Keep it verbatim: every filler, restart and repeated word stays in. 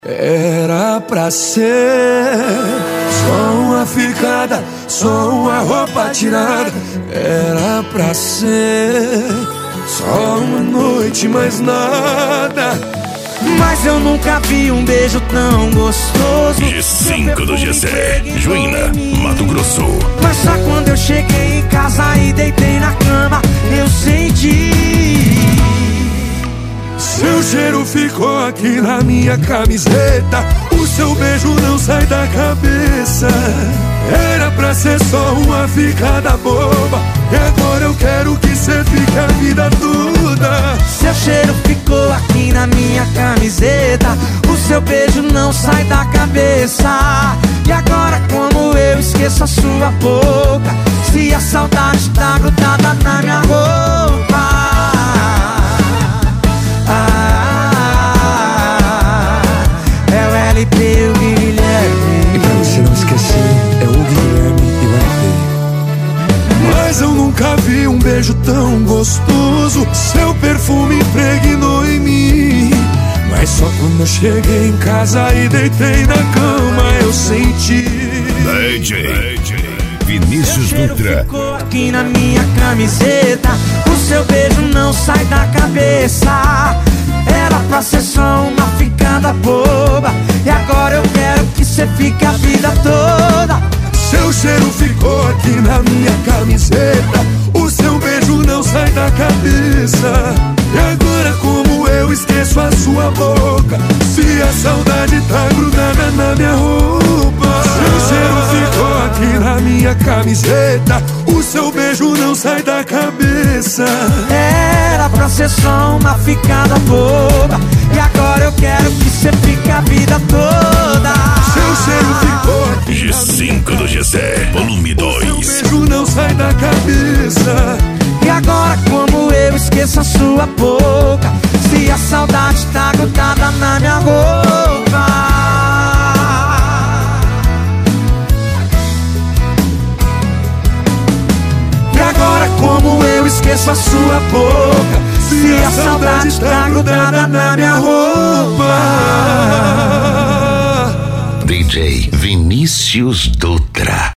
Era pra ser só uma ficada, só uma roupa tirada. Era pra ser só uma noite, mais nada. Mas eu nunca vi um beijo tão gostoso. G cinco do G C, Juína, Mato Grosso. Mas só quando eu cheguei em casa e deitei na cama, eu senti. Seu cheiro ficou aqui na minha camiseta. O seu beijo não sai da cabeça. Era pra ser só uma ficada boba, e agora eu quero que cê fique a vida toda. Seu cheiro ficou aqui na minha camiseta. O seu beijo não sai da cabeça. E agora como eu esqueço a sua boca, se a saudade tá grudada na minha roupa. E pra você não esquecer, é o Guilherme e o L P. Mas eu nunca vi um beijo tão gostoso. Seu perfume impregnou em mim. Mas só quando eu cheguei em casa e deitei na cama, eu senti. D J Vinícius Dutra. Ficou aqui na minha camiseta. O seu beijo não sai da cabeça. Era pra ser só uma ficada boba, e agora eu quero que cê fique a vida toda. Seu cheiro ficou aqui na minha camiseta. O seu beijo não sai da cabeça. E agora como eu esqueço a sua boca, se a saudade tá grudada na minha roupa. Seu cheiro ficou aqui na minha camiseta. O seu beijo não sai da cabeça. Era pra ser só uma ficada boba, e agora eu quero que cê fique a vida toda. Seu cheiro ficou aqui G cinco do G C, volume dois. Seu beijo não sai da cabeça. E agora como eu esqueço a sua boca, se a saudade tá grudada na minha roupa. E agora como eu esqueço a sua boca, se a saudade tá grudada na minha roupa. D J Vinícius Dutra.